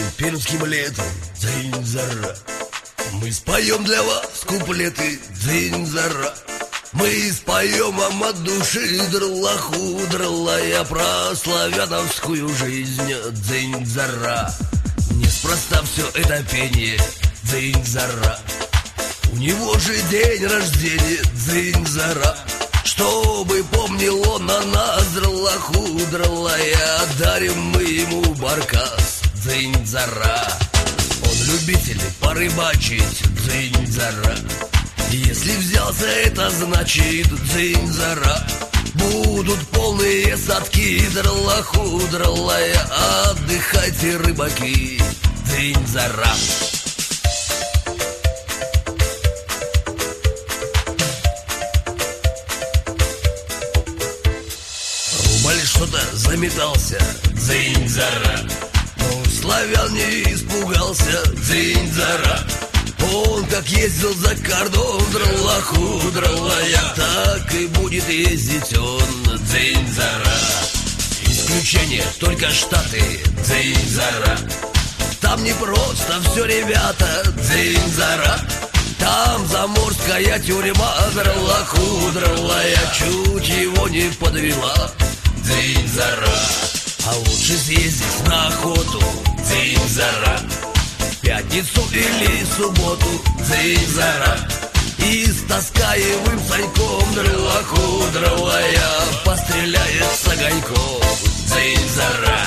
пермским летом, дзынь-зара. Мы споем для вас куплеты, дзынь-зара. Мы споем вам от души драла-худрала, про славяновскую жизнь, дзынь-зара. Неспроста все это пение, дзынь-зара. У него же день рождения, дзынь-зара. Чтобы помнил он о нас, драла-худрала, дарим мы ему баркас, дзынь-зара. Он любитель порыбачить, дзынь-зара. Если взялся, это значит, дзынь-зара. Будут полные садки, драла-худрала, отдыхайте, рыбаки, дзынь-зара. Рубль что-то заметался, дзынь-зара. Но славян не испугался, дзынь-зара. Он как ездил за кордон, драла-худрала, так и будет ездить он, дзынь-зара. Исключение только Штаты, дзынь-зара. Там не просто все, ребята, дзынь-зара. Там заморская тюрьма, драла-худрала, чуть его не подвела, дзынь-зара. А лучше съездить на охоту, дзынь-зара. Пятницу или субботу, дзынь-зара. И с таскаевым саньком, драла-худрала, постреляет с огоньком, дзынь-зара.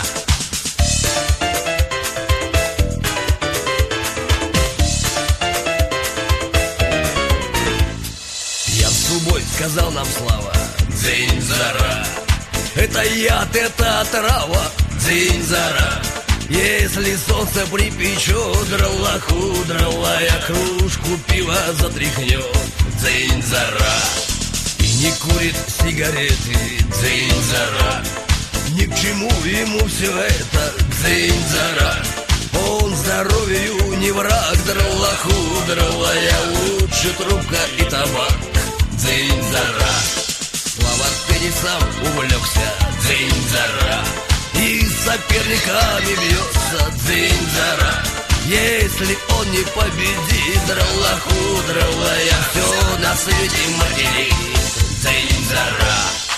Я с собой сказал нам Слава, дзынь-зара. Это яд, это отрава, дзынь-зара. Если солнце припечет, драла-худрала, кружку пива затряхнет, дзынь-зара. И не курит сигареты, дзынь-зара. Ни к чему ему все это, дзынь-зара. Он здоровью не враг, драла-худрала, лучше трубка и табак, дзынь-зара. Слава теннисом увлекся, дзынь-зара. И с соперниками бьется, дзынь-зара. Если он не победит, драла-худрала, все на свете материт, дзынь-зара.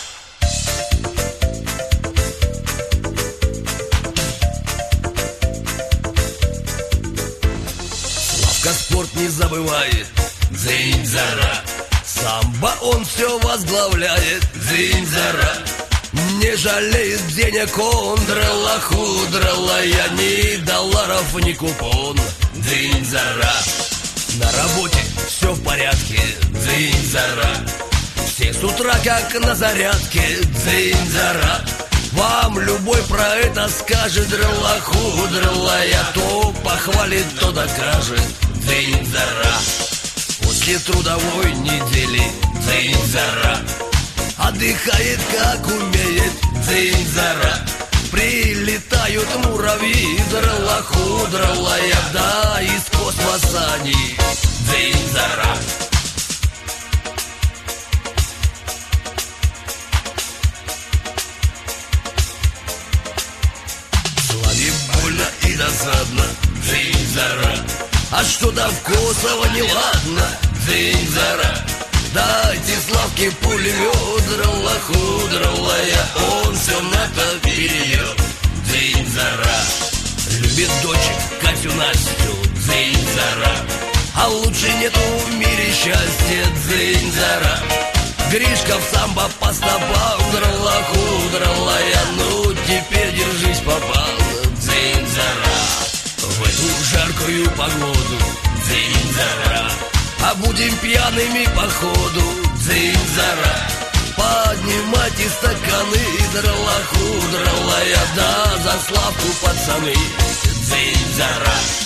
Славка спорт не забывает, дзынь-зара. Самбо он все возглавляет, дзынь-зара. Не жалеет денег он, драла-худрала, ни долларов, ни купон, дзынь-зара. На работе все в порядке, дзынь-зара. Все с утра как на зарядке, дзынь-зара. Вам любой про это скажет, драла-худрала, то похвалит, то докажет, дзынь-зара. После трудовой недели, дзынь-зара. Отдыхает как умеет, дзынь-зара. Прилетают муравьи, драла-худрала, да из космоса они, дзынь-зара. Славе больно и досадно, дзынь-зара. А что-то вкусного неладно, дзынь-зара. Дайте Славке пулемет, драла-худрала, он все на перейдет, дзынь-зара. Любит дочек Катю, Настю, дзынь-зара. А лучше нету в мире счастья, дзынь-зара. Гришка в самбо по стопам, драла-худрала, ну теперь держись, попал, дзынь-зара. В эту жаркую погоду, дзынь-зара. А будем пьяными походу, дзынь-зара. Поднимайте стаканы, драла-худрала, да за Славку, пацаны, дзынь-зара.